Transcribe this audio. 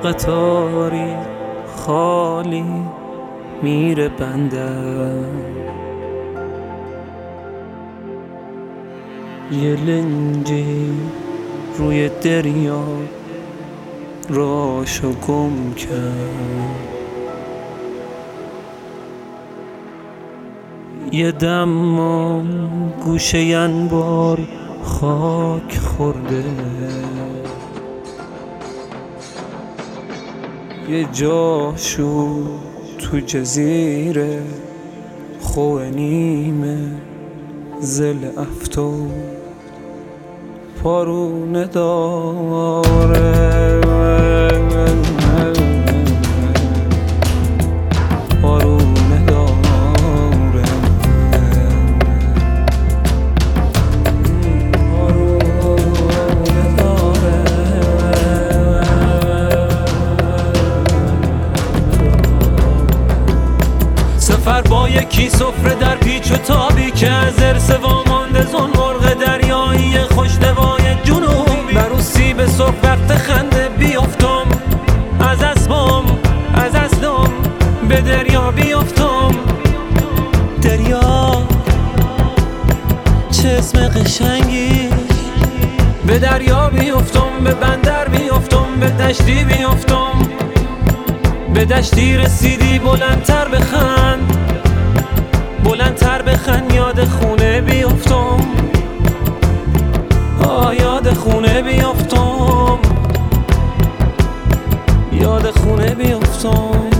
قطاری خالی میره بندر، یه لنجی روی دریا راشو گم کرد، یه دم گوشه انبار خاک خورده، یه جاشو تو جزیره خوه نیمه زل افتو پارونه داره، پارونه داره، پارونه داره. سفر با یکی سفره در پیچ و تابی که از ارث وامانده زن مرغ دریایی خوشنوای جنوبی، بر اون به صبح وقت خنده بیافتم از اسبام از اسلام به دریا بیافتم. دریا چه اسم قشنگی، به دریا بیافتم، به بندر بیافتم، به دشتی بیافتم، به دشتی رسیدی بلندتر بخند، بلندتر بخند، یاد خونه بیافتم، یاد خونه بیافتم، یاد خونه بیافتم.